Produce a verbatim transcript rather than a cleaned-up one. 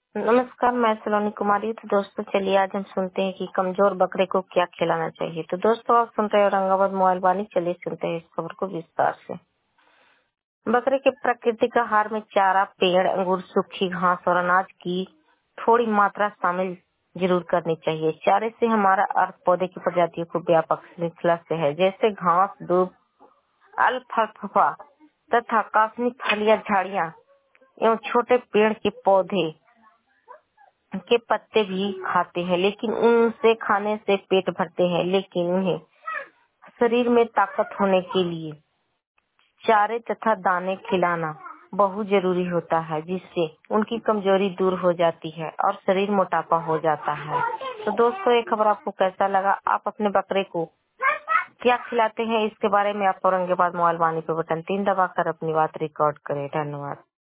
नमस्कार, मैं सलोनी कुमारी। तो दोस्तों चलिए आज हम सुनते हैं कि कमजोर बकरे को क्या खिलाना चाहिए। तो दोस्तों आप सुन रहे हो औरंगाबाद मोबाइल वाणी। चलिए सुनते हैं इस खबर को विस्तार से। बकरे के प्राकृतिक आहार में चारा, पेड़, अंगूर, सूखी घास और अनाज की थोड़ी मात्रा शामिल जरूर करनी चाहिए। चारे से हमारा अर्थ पौधे की प्रजातियों को व्यापक श्रृंखला से है, जैसे घास, दूब, अल्फाल्फा तथा कासनी फल या झाड़ियाँ एवं छोटे पेड़ के पौधे के पत्ते भी खाते हैं, लेकिन उनसे खाने से पेट भरते हैं, लेकिन उन्हें शरीर में ताकत होने के लिए चारे तथा दाने खिलाना बहुत जरूरी होता है, जिससे उनकी कमजोरी दूर हो जाती है और शरीर मोटापा हो जाता है। तो दोस्तों ये खबर आपको कैसा लगा? आप अपने बकरे को क्या खिलाते हैं, इसके बारे में आप औरंगाबाद मोबाइल वाणी पे बटन तीन दबाकर अपनी बात रिकॉर्ड करें। धन्यवाद।